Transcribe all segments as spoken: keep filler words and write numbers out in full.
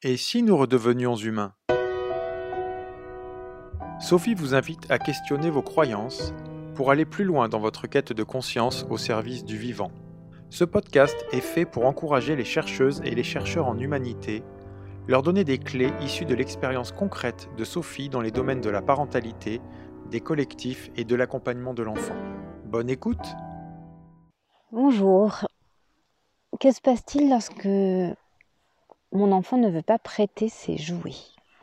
Et si nous redevenions humains? Sophie vous invite à questionner vos croyances pour aller plus loin dans votre quête de conscience au service du vivant. Ce podcast est fait pour encourager les chercheuses et les chercheurs en humanité, leur donner des clés issues de l'expérience concrète de Sophie dans les domaines de la parentalité, des collectifs et de l'accompagnement de l'enfant. Bonne écoute! Bonjour. Que se passe-t-il lorsque mon enfant ne veut pas prêter ses jouets?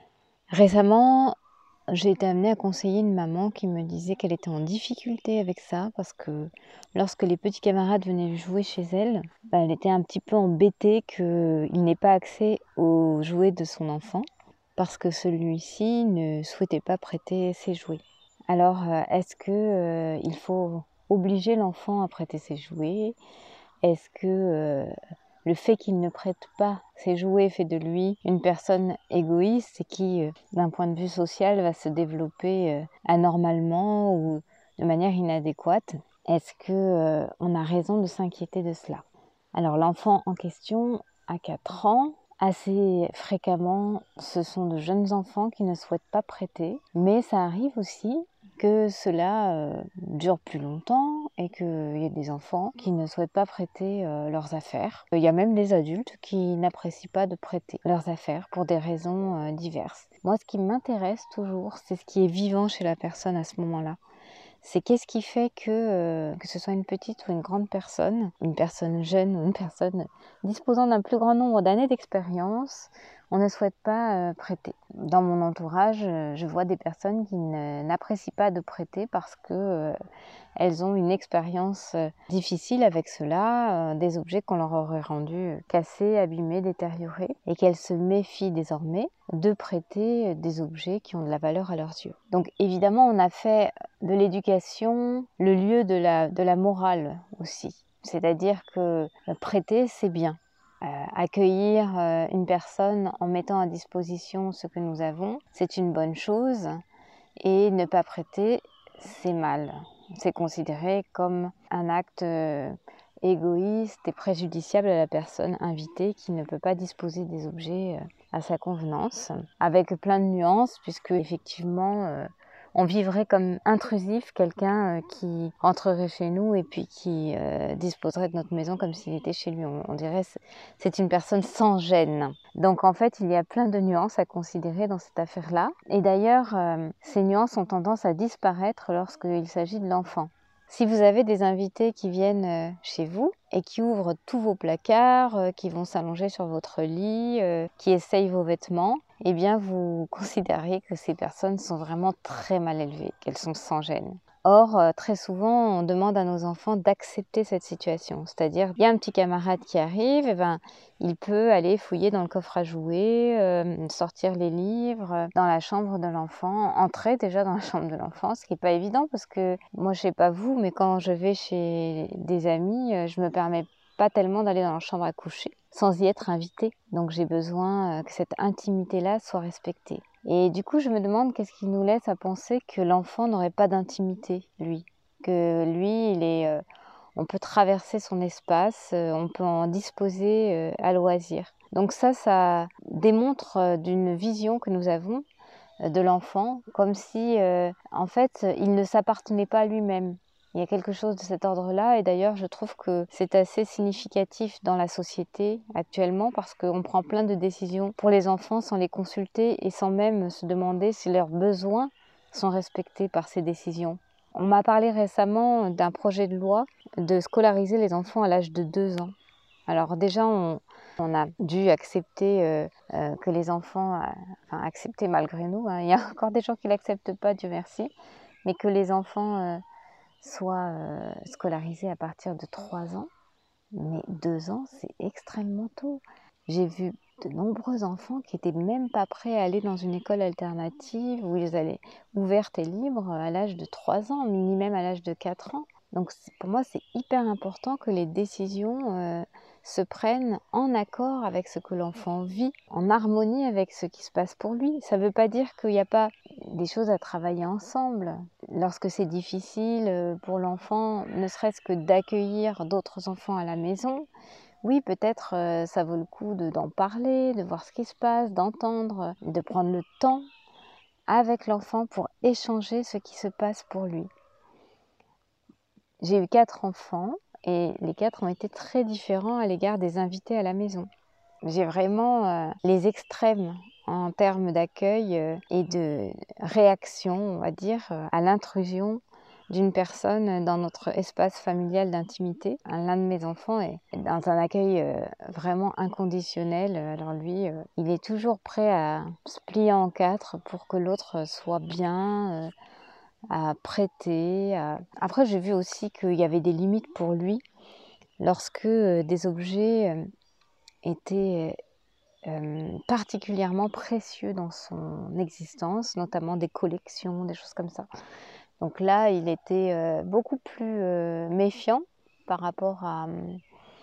Récemment, j'ai été amenée à conseiller une maman qui me disait qu'elle était en difficulté avec ça parce que lorsque les petits camarades venaient jouer chez elle, bah, elle était un petit peu embêtée qu'il n'ait pas accès aux jouets de son enfant parce que celui-ci ne souhaitait pas prêter ses jouets. Alors, euh, est-ce que euh, il faut obliger l'enfant à prêter ses jouets? Est-ce que euh, le fait qu'il ne prête pas ses jouets fait de lui une personne égoïste et qui, euh, d'un point de vue social, va se développer euh, anormalement ou de manière inadéquate? Est-ce que euh, on a raison de s'inquiéter de cela? Alors l'enfant en question a quatre ans. Assez fréquemment, ce sont de jeunes enfants qui ne souhaitent pas prêter, mais ça arrive aussi que cela euh, dure plus longtemps et qu'il y a des enfants qui ne souhaitent pas prêter euh, leurs affaires. Il y a même des adultes qui n'apprécient pas de prêter leurs affaires pour des raisons euh, diverses. Moi, ce qui m'intéresse toujours, c'est ce qui est vivant chez la personne à ce moment-là. C'est qu'est-ce qui fait que, euh, que ce soit une petite ou une grande personne, une personne jeune ou une personne disposant d'un plus grand nombre d'années d'expérience, on ne souhaite pas euh, prêter. Dans mon entourage, euh, je vois des personnes qui ne, n'apprécient pas de prêter parce que euh, elles ont une expérience euh, difficile avec cela, euh, des objets qu'on leur aurait rendus cassés, abîmés, détériorés, et qu'elles se méfient désormais de prêter des objets qui ont de la valeur à leurs yeux. Donc évidemment, on a fait de l'éducation le lieu de la, de la morale aussi. C'est-à-dire que prêter, c'est bien. Euh, accueillir euh, une personne en mettant à disposition ce que nous avons, c'est une bonne chose. Et ne pas prêter, c'est mal. C'est considéré comme un acte euh, égoïste et préjudiciable à la personne invitée qui ne peut pas disposer des objets euh, à sa convenance, avec plein de nuances, puisque effectivement, euh, on vivrait comme intrusif quelqu'un euh, qui rentrerait chez nous et puis qui euh, disposerait de notre maison comme s'il était chez lui. On, on dirait que c'est une personne sans gêne. Donc en fait, il y a plein de nuances à considérer dans cette affaire-là. Et d'ailleurs, euh, ces nuances ont tendance à disparaître lorsqu'il s'agit de l'enfant. Si vous avez des invités qui viennent euh, chez vous et qui ouvrent tous vos placards, euh, qui vont s'allonger sur votre lit, euh, qui essayent vos vêtements, eh bien vous considérez que ces personnes sont vraiment très mal élevées, qu'elles sont sans gêne. Or, euh, très souvent, on demande à nos enfants d'accepter cette situation. C'est-à-dire, il y a un petit camarade qui arrive, eh ben, il peut aller fouiller dans le coffre à jouets, euh, sortir les livres, euh, dans la chambre de l'enfant, entrer déjà dans la chambre de l'enfant, ce qui n'est pas évident parce que moi, je sais pas vous, mais quand je vais chez des amis, euh, je me permets pas tellement d'aller dans la chambre à coucher sans y être invitée. Donc j'ai besoin euh, que cette intimité-là soit respectée. Et du coup, je me demande qu'est-ce qui nous laisse à penser que l'enfant n'aurait pas d'intimité, lui. Que lui, il est, euh, on peut traverser son espace, euh, on peut en disposer euh, à loisir. Donc ça, ça démontre euh, d'une vision que nous avons euh, de l'enfant, comme si, euh, en fait, il ne s'appartenait pas à lui-même. Il y a quelque chose de cet ordre-là, et d'ailleurs, je trouve que c'est assez significatif dans la société actuellement, parce qu'on prend plein de décisions pour les enfants sans les consulter et sans même se demander si leurs besoins sont respectés par ces décisions. On m'a parlé récemment d'un projet de loi de scolariser les enfants à l'âge de deux ans. Alors déjà, on, on a dû accepter euh, euh, que les enfants, euh, enfin accepter malgré nous, hein, il y a encore des gens qui ne l'acceptent pas, Dieu merci, mais que les enfants euh, soient euh, scolarisés à partir de trois ans. Mais deux ans, c'est extrêmement tôt. J'ai vu de nombreux enfants qui n'étaient même pas prêts à aller dans une école alternative où ils allaient ouverte et libre à l'âge de trois ans, minimum à l'âge de quatre ans. Donc pour moi, c'est hyper important que les décisions euh, se prennent en accord avec ce que l'enfant vit, en harmonie avec ce qui se passe pour lui. Ça ne veut pas dire qu'il n'y a pas des choses à travailler ensemble. Lorsque c'est difficile pour l'enfant, ne serait-ce que d'accueillir d'autres enfants à la maison, oui, peut-être euh, ça vaut le coup de, d'en parler, de voir ce qui se passe, d'entendre, de prendre le temps avec l'enfant pour échanger ce qui se passe pour lui. J'ai eu quatre enfants et les quatre ont été très différents à l'égard des invités à la maison. J'ai vraiment euh, les extrêmes en termes d'accueil euh, et de réaction, on va dire, euh, à l'intrusion d'une personne dans notre espace familial d'intimité. L'un de mes enfants est dans un accueil euh, vraiment inconditionnel. Alors lui, euh, il est toujours prêt à se plier en quatre pour que l'autre soit bien, euh, à prêter. À... Après, j'ai vu aussi qu'il y avait des limites pour lui lorsque euh, des objets euh, étaient euh, particulièrement précieux dans son existence, notamment des collections, des choses comme ça. Donc là, il était euh, beaucoup plus euh, méfiant par rapport à euh,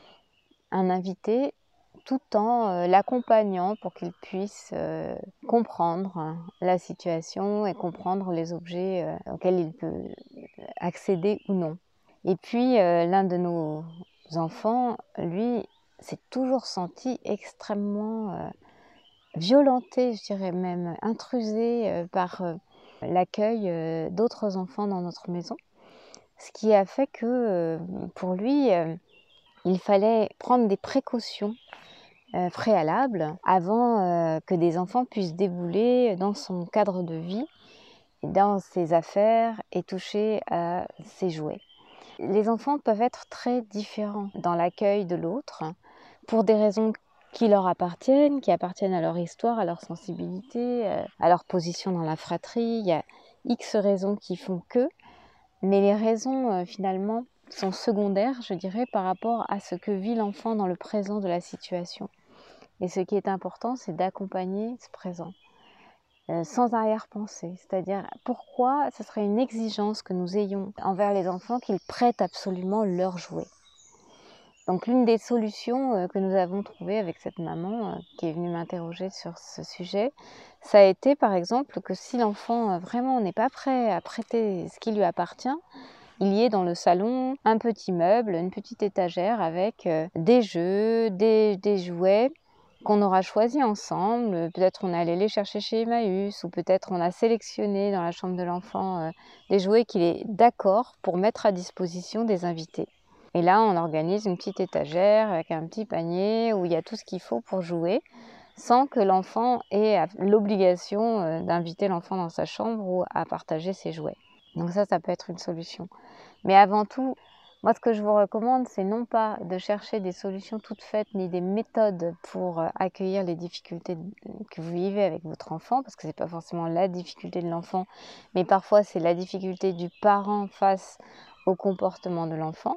un invité, tout en euh, l'accompagnant pour qu'il puisse euh, comprendre hein, la situation et comprendre les objets euh, auxquels il peut accéder ou non. Et puis, euh, l'un de nos enfants, lui, s'est toujours senti extrêmement euh, violenté, je dirais même intrusé euh, par euh, l'accueil euh, d'autres enfants dans notre maison. Ce qui a fait que euh, pour lui, euh, il fallait prendre des précautions euh, préalables avant euh, que des enfants puissent débouler dans son cadre de vie, dans ses affaires et toucher à ses jouets. Les enfants peuvent être très différents dans l'accueil de l'autre pour des raisons qui leur appartiennent, qui appartiennent à leur histoire, à leur sensibilité, à leur position dans la fratrie. Il y a X raisons qui font que, mais les raisons euh, finalement sont secondaires, je dirais, par rapport à ce que vit l'enfant dans le présent de la situation. Et ce qui est important, c'est d'accompagner ce présent. Euh, sans arrière-pensée, c'est-à-dire pourquoi ce serait une exigence que nous ayons envers les enfants qu'ils prêtent absolument leurs jouets. Donc l'une des solutions euh, que nous avons trouvées avec cette maman euh, qui est venue m'interroger sur ce sujet, ça a été par exemple que si l'enfant euh, vraiment n'est pas prêt à prêter ce qui lui appartient, il y ait dans le salon un petit meuble, une petite étagère avec euh, des jeux, des, des jouets qu'on aura choisi ensemble. Peut-être on est allé les chercher chez Emmaüs ou peut-être on a sélectionné dans la chambre de l'enfant euh, des jouets qu'il est d'accord pour mettre à disposition des invités. Et là, on organise une petite étagère avec un petit panier où il y a tout ce qu'il faut pour jouer sans que l'enfant ait l'obligation euh, d'inviter l'enfant dans sa chambre ou à partager ses jouets. Donc ça, ça peut être une solution. Mais avant tout, moi, ce que je vous recommande, c'est non pas de chercher des solutions toutes faites ni des méthodes pour accueillir les difficultés que vous vivez avec votre enfant, parce que ce n'est pas forcément la difficulté de l'enfant, mais parfois c'est la difficulté du parent face au comportement de l'enfant.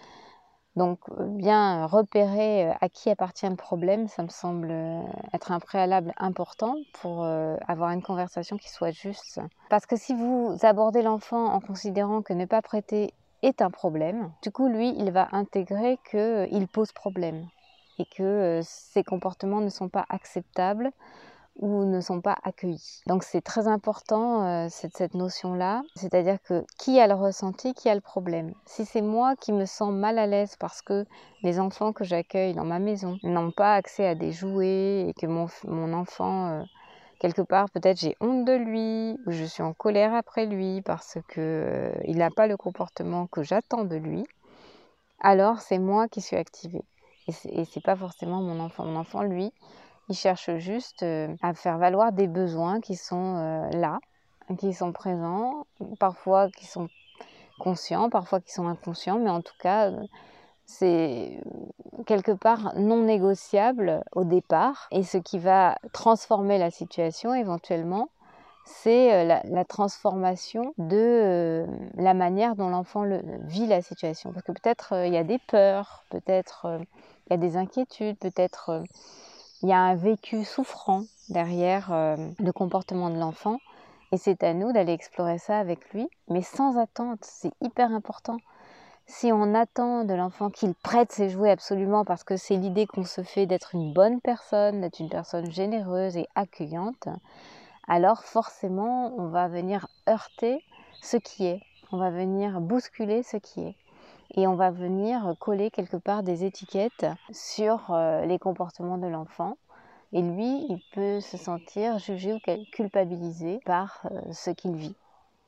Donc, bien repérer à qui appartient le problème, ça me semble être un préalable important pour avoir une conversation qui soit juste. Parce que si vous abordez l'enfant en considérant que ne pas prêter est un problème, du coup, lui, il va intégrer qu'il pose problème et que ses comportements ne sont pas acceptables ou ne sont pas accueillis. Donc c'est très important euh, cette, cette notion-là, c'est-à-dire que qui a le ressenti, qui a le problème. Si c'est moi qui me sens mal à l'aise parce que les enfants que j'accueille dans ma maison n'ont pas accès à des jouets et que mon, mon enfant, euh, quelque part, peut-être j'ai honte de lui ou je suis en colère après lui parce qu'il euh, n'a pas le comportement que j'attends de lui, alors c'est moi qui suis activée. Et c'est, et c'est pas forcément mon enfant. Mon enfant, lui, il cherche juste euh, à faire valoir des besoins qui sont euh, là, qui sont présents, parfois qui sont conscients, parfois qui sont inconscients, mais en tout cas, euh, c'est quelque part non négociable au départ. Et ce qui va transformer la situation éventuellement, c'est euh, la, la transformation de euh, la manière dont l'enfant le, vit la situation. Parce que peut-être euh, il y a des peurs, peut-être euh, il y a des inquiétudes, peut-être euh, il y a un vécu souffrant derrière euh, le comportement de l'enfant et c'est à nous d'aller explorer ça avec lui, mais sans attente, c'est hyper important. Si on attend de l'enfant qu'il prête ses jouets absolument parce que c'est l'idée qu'on se fait d'être une bonne personne, d'être une personne généreuse et accueillante, alors forcément on va venir heurter ce qui est, on va venir bousculer ce qui est. et on va venir coller quelque part des étiquettes sur euh, les comportements de l'enfant. Et lui, il peut se sentir jugé ou culpabilisé par euh, ce qu'il vit.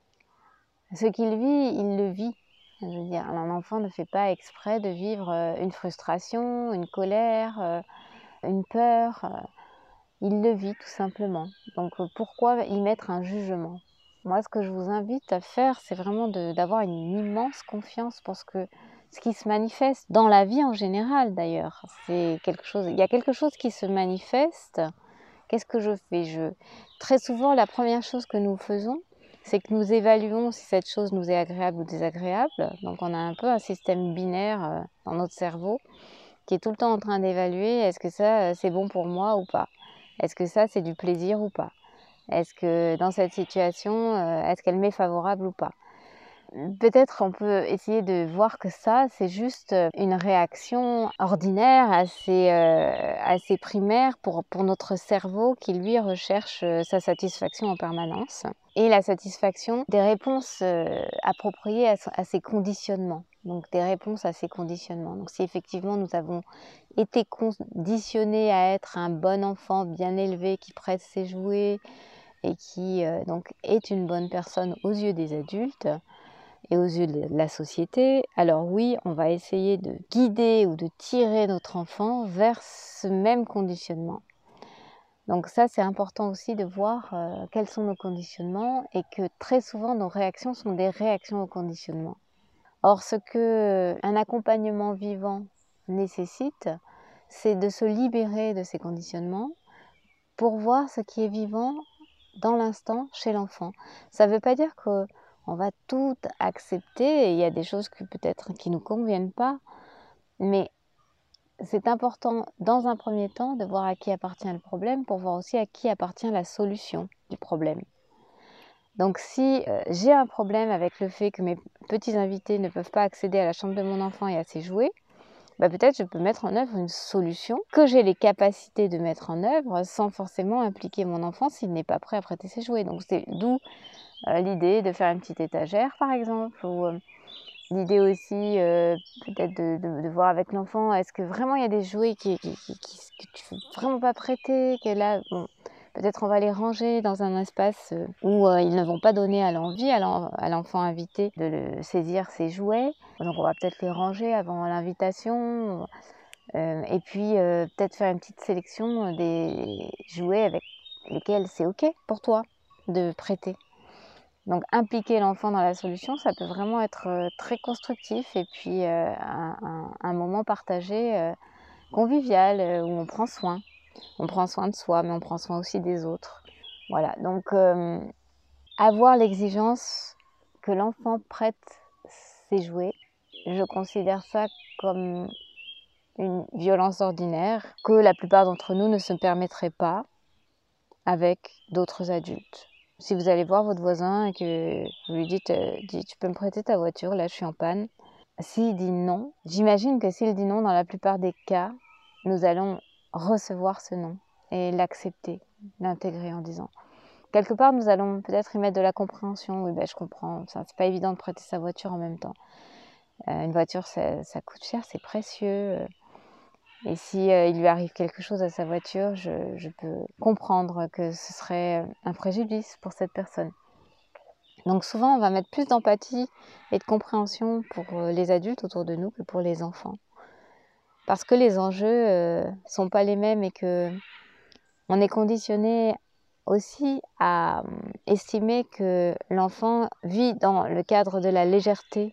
Ce qu'il vit, il le vit. Je veux dire, un enfant ne fait pas exprès de vivre euh, une frustration, une colère, euh, une peur. euh, Il le vit tout simplement. Donc euh, pourquoi y mettre un jugement? Moi, ce que je vous invite à faire, c'est vraiment de- d'avoir une immense confiance pour ce que ce qui se manifeste dans la vie en général d'ailleurs. C'est quelque chose, il y a quelque chose qui se manifeste. Qu'est-ce que je fais? Je, Très souvent, la première chose que nous faisons, c'est que nous évaluons si cette chose nous est agréable ou désagréable. Donc on a un peu un système binaire euh, dans notre cerveau qui est tout le temps en train d'évaluer est-ce que ça, euh, c'est bon pour moi ou pas? Est-ce que ça, c'est du plaisir ou pas? Est-ce que dans cette situation, euh, est-ce qu'elle m'est favorable ou pas? Peut-être on peut essayer de voir que ça, c'est juste une réaction ordinaire, assez, euh, assez primaire pour, pour notre cerveau qui, lui, recherche euh, sa satisfaction en permanence et la satisfaction des réponses euh, appropriées à, à ses conditionnements. Donc des réponses à ces conditionnements. Donc si effectivement nous avons été conditionnés à être un bon enfant bien élevé qui prête ses jouets et qui euh, donc est une bonne personne aux yeux des adultes et aux yeux de la société, alors oui, on va essayer de guider ou de tirer notre enfant vers ce même conditionnement. Donc ça, c'est important aussi de voir euh, quels sont nos conditionnements et que très souvent, nos réactions sont des réactions au conditionnement. Or, ce qu'un accompagnement vivant nécessite, c'est de se libérer de ces conditionnements pour voir ce qui est vivant dans l'instant chez l'enfant. Ça ne veut pas dire qu'on va tout accepter, et il y a des choses que peut-être qui ne nous conviennent pas, mais c'est important dans un premier temps de voir à qui appartient le problème pour voir aussi à qui appartient la solution du problème. Donc si euh, j'ai un problème avec le fait que mes petits invités ne peuvent pas accéder à la chambre de mon enfant et à ses jouets, bah peut-être je peux mettre en œuvre une solution que j'ai les capacités de mettre en œuvre sans forcément impliquer mon enfant s'il n'est pas prêt à prêter ses jouets. Donc c'est d'où euh, l'idée de faire une petite étagère par exemple, ou euh, l'idée aussi euh, peut-être de, de, de voir avec l'enfant, est-ce que vraiment il y a des jouets qui, qui, qui, qui, que tu ne veux vraiment pas prêter, que là, bon, peut-être on va les ranger dans un espace où euh, ils ne vont pas donner à l'envie à l'enfant invité de le saisir ses jouets. Donc on va peut-être les ranger avant l'invitation. Euh, et puis euh, peut-être faire une petite sélection des jouets avec lesquels c'est OK pour toi de prêter. Donc impliquer l'enfant dans la solution, ça peut vraiment être très constructif et puis euh, un, un, un moment partagé euh, convivial euh, où on prend soin. On prend soin de soi, mais on prend soin aussi des autres. Voilà, donc euh, avoir l'exigence que l'enfant prête ses jouets, je considère ça comme une violence ordinaire que la plupart d'entre nous ne se permettraient pas avec d'autres adultes. Si vous allez voir votre voisin et que vous lui dites euh, « tu peux me prêter ta voiture, là je suis en panne », s'il dit non, j'imagine que s'il dit non, dans la plupart des cas, nous allons recevoir ce non et l'accepter, l'intégrer en disant. Quelque part, nous allons peut-être y mettre de la compréhension. Oui, ben, je comprends, ça, c'est pas évident de prêter sa voiture en même temps. Euh, une voiture, ça, ça coûte cher, c'est précieux. Et si euh, il lui arrive quelque chose à sa voiture, je, je peux comprendre que ce serait un préjudice pour cette personne. Donc souvent, on va mettre plus d'empathie et de compréhension pour euh, les adultes autour de nous que pour les enfants. Parce que les enjeux ne euh, sont pas les mêmes et que on est conditionné aussi à euh, estimer que l'enfant vit dans le cadre de la légèreté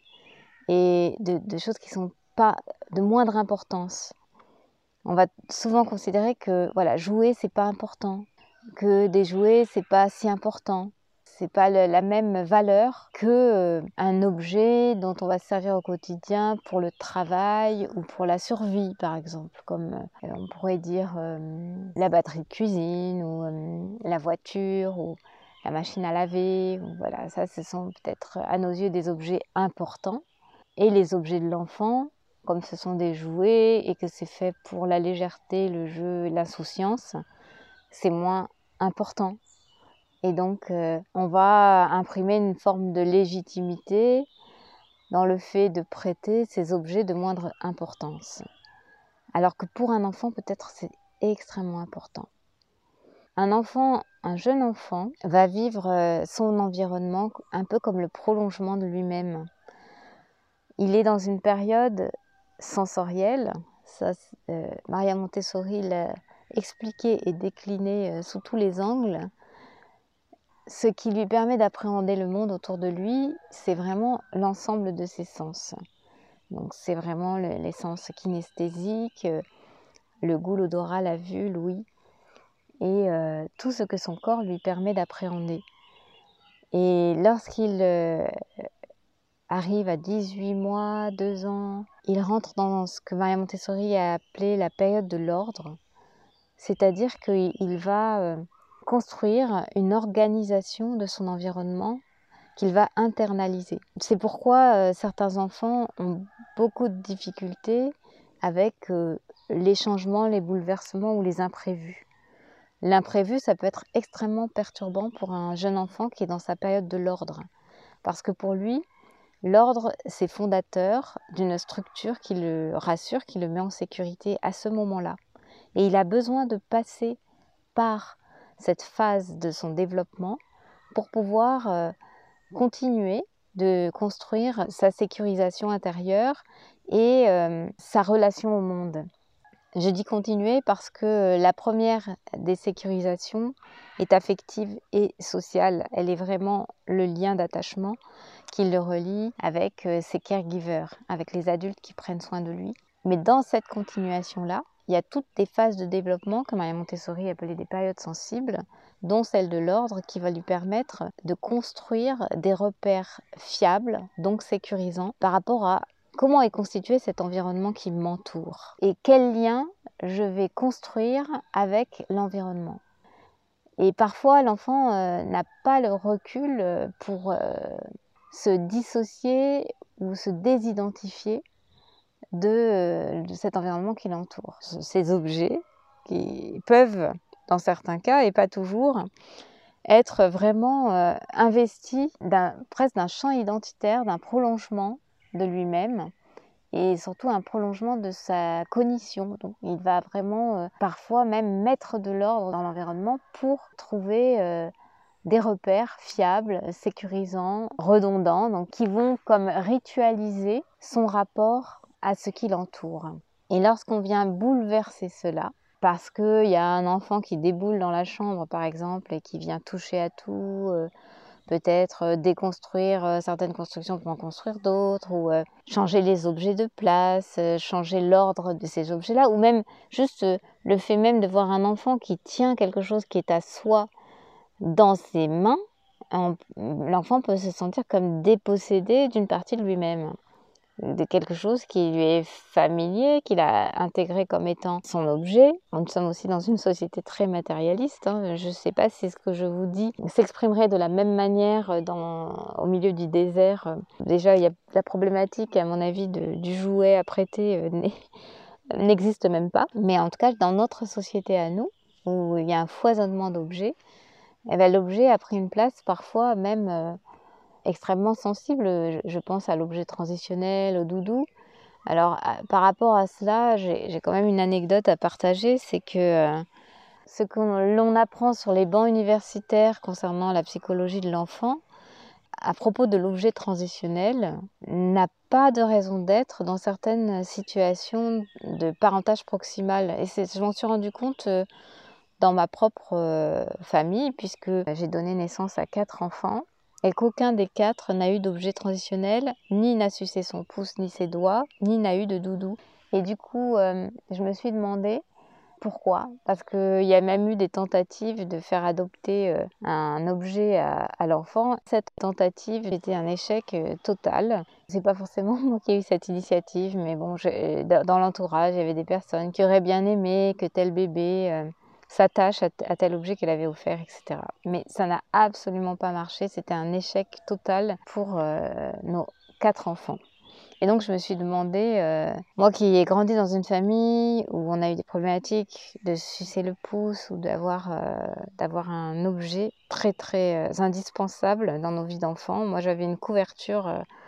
et de, de choses qui ne sont pas de moindre importance. On va souvent considérer que voilà, jouer, c'est pas important, que des jouets, c'est pas si important. C'est pas le, la même valeur que euh, un objet dont on va se servir au quotidien pour le travail ou pour la survie, par exemple, comme euh, on pourrait dire euh, la batterie de cuisine ou euh, la voiture ou la machine à laver. Ou, voilà, ça, ce sont peut-être à nos yeux des objets importants. Et les objets de l'enfant, comme ce sont des jouets et que c'est fait pour la légèreté, le jeu, l'insouciance, c'est moins important. Et donc, euh, on va imprimer une forme de légitimité dans le fait de prêter ces objets de moindre importance. Alors que pour un enfant, peut-être c'est extrêmement important. Un enfant, un jeune enfant, va vivre son environnement un peu comme le prolongement de lui-même. Il est dans une période sensorielle, ça, euh, Maria Montessori l'a expliqué et décliné euh, sous tous les angles. Ce qui lui permet d'appréhender le monde autour de lui, c'est vraiment l'ensemble de ses sens. Donc c'est vraiment le, les sens kinesthésiques, euh, le goût, l'odorat, la vue, l'ouïe, et euh, tout ce que son corps lui permet d'appréhender. Et lorsqu'il euh, arrive à dix-huit mois, deux ans, il rentre dans ce que Maria Montessori a appelé la période de l'ordre, c'est-à-dire qu'il va euh, construire une organisation de son environnement qu'il va internaliser. C'est pourquoi euh, certains enfants ont beaucoup de difficultés avec euh, les changements, les bouleversements ou les imprévus. L'imprévu, ça peut être extrêmement perturbant pour un jeune enfant qui est dans sa période de l'ordre. Parce que pour lui, l'ordre, c'est fondateur d'une structure qui le rassure, qui le met en sécurité à ce moment-là. Et il a besoin de passer par cette phase de son développement pour pouvoir euh, continuer de construire sa sécurisation intérieure et euh, sa relation au monde. Je dis continuer parce que la première des sécurisations est affective et sociale. Elle est vraiment le lien d'attachement qui le relie avec ses caregivers, avec les adultes qui prennent soin de lui. Mais dans cette continuation-là, il y a toutes des phases de développement que Maria Montessori appelait des périodes sensibles, dont celle de l'ordre qui va lui permettre de construire des repères fiables, donc sécurisants, par rapport à comment est constitué cet environnement qui m'entoure et quel lien je vais construire avec l'environnement. Et parfois, l'enfant euh, n'a pas le recul pour euh, se dissocier ou se désidentifier de, euh, de cet environnement qui l'entoure. Ces objets qui peuvent, dans certains cas et pas toujours, être vraiment euh, investis d'un, presque d'un champ identitaire, d'un prolongement de lui-même et surtout un prolongement de sa cognition. Donc, il va vraiment euh, parfois même mettre de l'ordre dans l'environnement pour trouver euh, des repères fiables, sécurisants, redondants, donc qui vont comme ritualiser son rapport à ce qui l'entoure. Et lorsqu'on vient bouleverser cela, parce qu'il y a un enfant qui déboule dans la chambre par exemple et qui vient toucher à tout, euh, peut-être déconstruire certaines constructions pour en construire d'autres, ou euh, changer les objets de place, euh, changer l'ordre de ces objets-là, ou même juste euh, le fait même de voir un enfant qui tient quelque chose qui est à soi dans ses mains, on, l'enfant peut se sentir comme dépossédé d'une partie de lui-même, de quelque chose qui lui est familier, qu'il a intégré comme étant son objet. Nous sommes aussi dans une société très matérialiste. Hein. Je ne sais pas si ce que je vous dis s'exprimerait de la même manière dans, au milieu du désert. Déjà, il y a la problématique, à mon avis, de, du jouet à prêter euh, n'existe même pas. Mais en tout cas, dans notre société à nous, où il y a un foisonnement d'objets, eh bien, l'objet a pris une place parfois même euh, extrêmement sensible. Je, je pense à l'objet transitionnel, au doudou. Alors, à, par rapport à cela, j'ai, j'ai quand même une anecdote à partager, c'est que euh, ce que l'on apprend sur les bancs universitaires concernant la psychologie de l'enfant, à propos de l'objet transitionnel, n'a pas de raison d'être dans certaines situations de parentage proximal. Et c'est, je m'en suis rendu compte euh, dans ma propre euh, famille, puisque j'ai donné naissance à quatre enfants, et qu'aucun des quatre n'a eu d'objet transitionnel, ni n'a sucé son pouce ni ses doigts, ni n'a eu de doudou. Et du coup, euh, je me suis demandé pourquoi. Parce qu'il y a même eu des tentatives de faire adopter euh, un objet à, à l'enfant. Cette tentative était un échec euh, total. C'est pas forcément moi qui ai eu cette initiative, mais bon, je, dans l'entourage, il y avait des personnes qui auraient bien aimé que tel bébé euh, s'attache à, à tel objet qu'elle avait offert, et cetera. Mais ça n'a absolument pas marché. C'était un échec total pour euh, nos quatre enfants. Et donc, je me suis demandé, euh, moi qui ai grandi dans une famille où on a eu des problématiques de sucer le pouce ou d'avoir, euh, d'avoir un objet très, très euh, indispensable dans nos vies d'enfants. Moi, j'avais une couverture euh,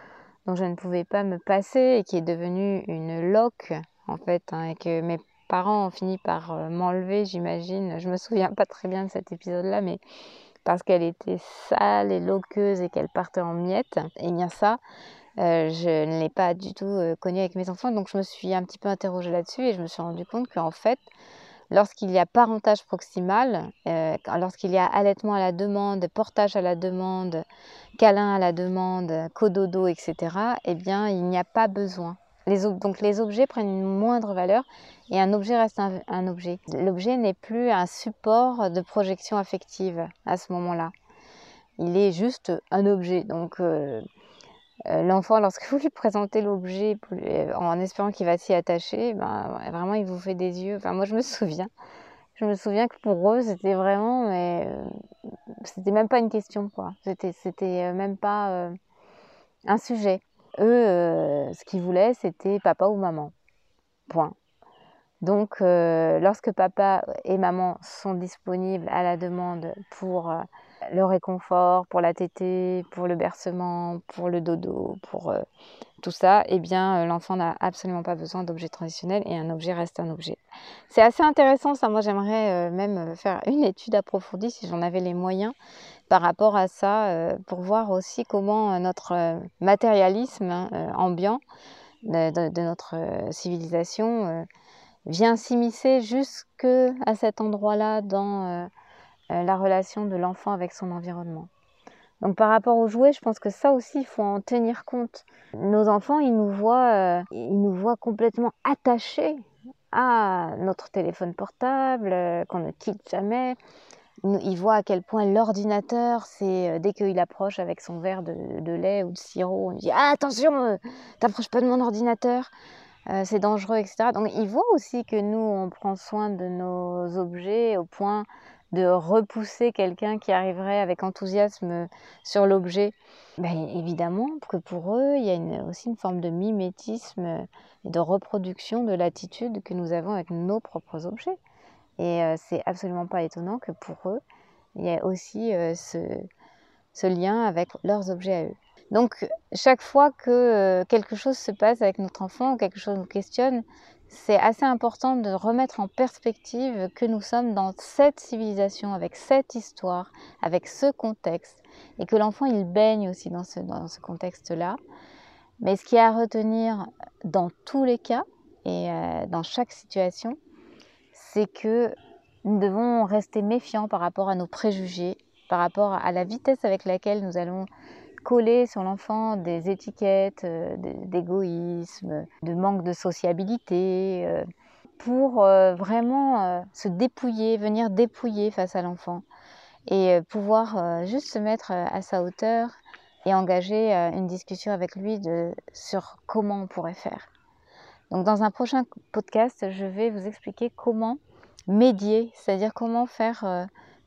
dont je ne pouvais pas me passer et qui est devenue une loque, en fait, hein, et que mes parents ont fini par euh, m'enlever, j'imagine. Je me souviens pas très bien de cet épisode-là, mais parce qu'elle était sale et loqueuse et qu'elle partait en miettes. Et bien ça, euh, je ne l'ai pas du tout euh, connu avec mes enfants, donc je me suis un petit peu interrogée là-dessus et je me suis rendu compte qu'en fait, lorsqu'il y a parentage proximal, euh, lorsqu'il y a allaitement à la demande, portage à la demande, câlin à la demande, cododo, et cetera, eh bien, il n'y a pas besoin. Les ob- donc les objets prennent une moindre valeur et un objet reste un, un objet. L'objet n'est plus un support de projection affective à ce moment-là. Il est juste un objet. Donc euh, euh, l'enfant, lorsque vous lui présentez l'objet euh, en espérant qu'il va s'y attacher, ben, vraiment il vous fait des yeux. Enfin, moi je me souviens. Je me souviens que pour eux, c'était vraiment, mais euh, c'était même pas une question, quoi. C'était, c'était euh, même pas euh, un sujet. Eux, euh, ce qu'ils voulaient, c'était papa ou maman. Point. Donc, euh, lorsque papa et maman sont disponibles à la demande pour euh, le réconfort, pour la tétée, pour le bercement, pour le dodo, pour euh, tout ça, eh bien, euh, l'enfant n'a absolument pas besoin d'objet transitionnel et un objet reste un objet. C'est assez intéressant, ça. Moi, j'aimerais euh, même faire une étude approfondie si j'en avais les moyens par rapport à ça, euh, pour voir aussi comment euh, notre euh, matérialisme hein, euh, ambiant de, de, de notre euh, civilisation euh, vient s'immiscer jusqu'à cet endroit-là dans euh, euh, la relation de l'enfant avec son environnement. Donc par rapport aux jouets, je pense que ça aussi, il faut en tenir compte. Nos enfants, ils nous voient, euh, ils nous voient complètement attachés à notre téléphone portable, euh, qu'on ne quitte jamais. Ils, ils voient à quel point l'ordinateur, c'est euh, dès qu'il approche avec son verre de, de lait ou de sirop, on lui dit ah, attention, euh, t'approches pas de mon ordinateur, euh, c'est dangereux, et cetera. Donc ils voient aussi que nous, on prend soin de nos objets au point de repousser quelqu'un qui arriverait avec enthousiasme sur l'objet. Ben, évidemment que pour eux, il y a une, aussi une forme de mimétisme et de reproduction de l'attitude que nous avons avec nos propres objets. Et euh, c'est absolument pas étonnant que pour eux, il y ait aussi euh, ce, ce lien avec leurs objets à eux. Donc, chaque fois que euh, quelque chose se passe avec notre enfant, quelque chose nous questionne, c'est assez important de remettre en perspective que nous sommes dans cette civilisation, avec cette histoire, avec ce contexte, et que l'enfant, il baigne aussi dans ce, dans ce contexte-là. Mais ce qui est à retenir dans tous les cas, et euh, dans chaque situation, c'est que nous devons rester méfiants par rapport à nos préjugés, par rapport à la vitesse avec laquelle nous allons coller sur l'enfant des étiquettes euh, d'égoïsme, de manque de sociabilité, euh, pour euh, vraiment euh, se dépouiller, venir dépouiller face à l'enfant et euh, pouvoir euh, juste se mettre euh, à sa hauteur et engager euh, une discussion avec lui de, sur comment on pourrait faire. Donc dans un prochain podcast, je vais vous expliquer comment médier, c'est-à-dire comment faire euh,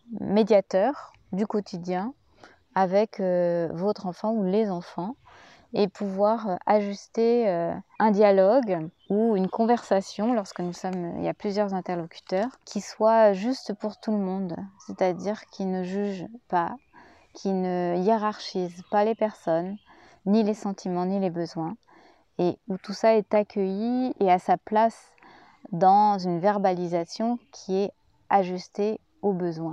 médiateur du quotidien avec euh, votre enfant ou les enfants et pouvoir euh, ajuster euh, un dialogue ou une conversation lorsque nous sommes, il y a plusieurs interlocuteurs, qui soit juste pour tout le monde, c'est-à-dire qui ne juge pas, qui ne hiérarchise pas les personnes, ni les sentiments, ni les besoins, et où tout ça est accueilli et à sa place dans une verbalisation qui est ajustée aux besoins,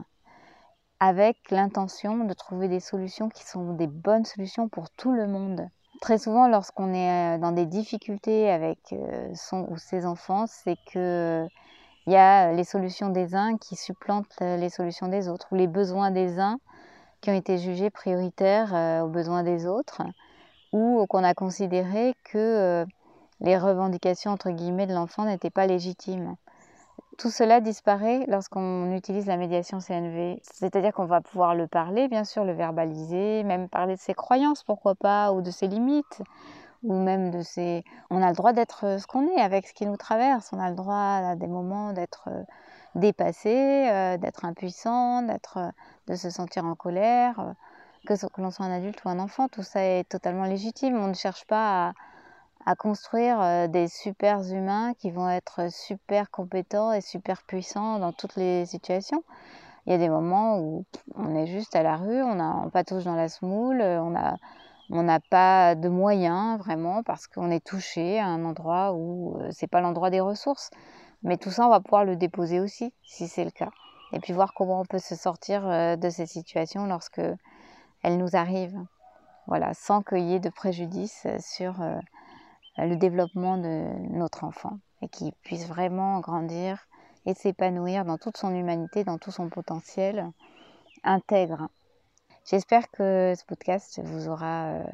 avec l'intention de trouver des solutions qui sont des bonnes solutions pour tout le monde. Très souvent, lorsqu'on est dans des difficultés avec son ou ses enfants, c'est que il y a les solutions des uns qui supplantent les solutions des autres, ou les besoins des uns qui ont été jugés prioritaires aux besoins des autres, ou qu'on a considéré que les revendications entre guillemets de l'enfant n'étaient pas légitimes. Tout cela disparaît lorsqu'on utilise la médiation C N V, c'est-à-dire qu'on va pouvoir le parler, bien sûr, le verbaliser, même parler de ses croyances, pourquoi pas, ou de ses limites, ou même de ses... On a le droit d'être ce qu'on est avec ce qui nous traverse, on a le droit à des moments d'être dépassé, euh, d'être impuissant, d'être, de se sentir en colère, que, que l'on soit un adulte ou un enfant, tout ça est totalement légitime. On ne cherche pas à à construire des super humains qui vont être super compétents et super puissants dans toutes les situations. Il y a des moments où on est juste à la rue, on, a, on patauge dans la semoule, on a On n'a pas de moyens vraiment parce qu'on est touché à un endroit où euh, c'est pas l'endroit des ressources. Mais tout ça, on va pouvoir le déposer aussi, si c'est le cas. Et puis voir comment on peut se sortir euh, de cette situation lorsque elle nous arrive. Voilà, sans qu'il y ait de préjudice sur euh, le développement de notre enfant et qu'il puisse vraiment grandir et s'épanouir dans toute son humanité, dans tout son potentiel intègre. J'espère que ce podcast vous aura euh,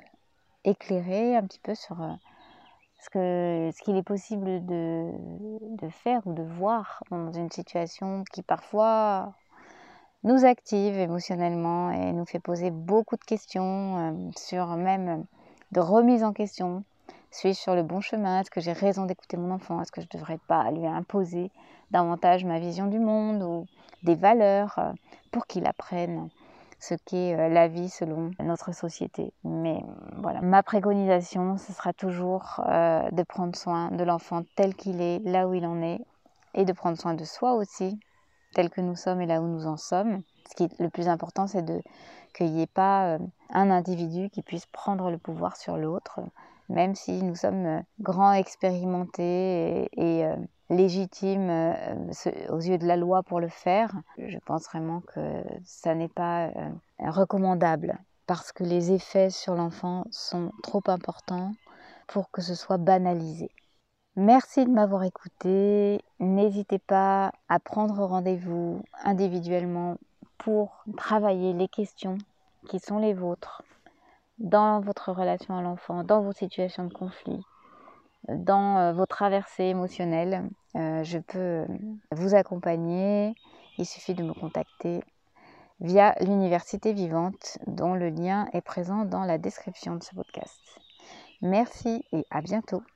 éclairé un petit peu sur euh, ce que, ce qu'il est possible de, de faire ou de voir dans une situation qui parfois nous active émotionnellement et nous fait poser beaucoup de questions euh, sur même de remise en question. Suis-je sur le bon chemin? Est-ce que j'ai raison d'écouter mon enfant? Est-ce que je ne devrais pas lui imposer davantage ma vision du monde ou des valeurs euh, pour qu'il apprenne ce qu'est euh, la vie selon notre société? Mais voilà, ma préconisation, ce sera toujours euh, de prendre soin de l'enfant tel qu'il est, là où il en est, et de prendre soin de soi aussi, tel que nous sommes et là où nous en sommes. Ce qui est le plus important, c'est de, qu'il n'y ait pas euh, un individu qui puisse prendre le pouvoir sur l'autre, même si nous sommes euh, grands, expérimentés et, et euh, légitimes euh, aux yeux de la loi pour le faire. Je pense vraiment que ça n'est pas euh, recommandable parce que les effets sur l'enfant sont trop importants pour que ce soit banalisé. Merci de m'avoir écouté. N'hésitez pas à prendre rendez-vous individuellement pour travailler les questions qui sont les vôtres dans votre relation à l'enfant, dans vos situations de conflit, dans euh, vos traversées émotionnelles. Euh, je peux vous accompagner. Il suffit de me contacter via l'Université Vivante, dont le lien est présent dans la description de ce podcast. Merci et à bientôt.